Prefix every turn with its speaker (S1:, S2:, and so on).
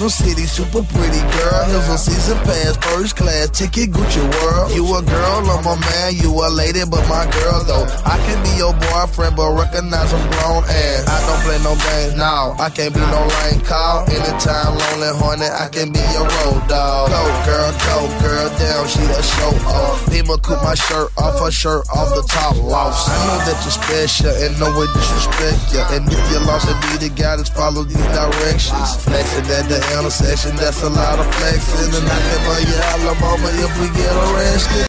S1: Central City, super pretty girl. Here's a season pass, first class ticket, Gucci World. You a girl, I'm a man, you a lady, but my girl though. I can be your boyfriend, but recognize I'm grown and I don't play no games, no. I can't be no lame call. Anytime lonely, horny, I can be your road dog. Go girl, damn, she a show off. People cut my shirt off, her shirt off the top lost. I know that you're special and no way disrespect ya. And if you're lost and need a guy, just follow these directions. Flexing at the intersection, that's a lot of flexing. And I can buy you all the moment if we get arrested.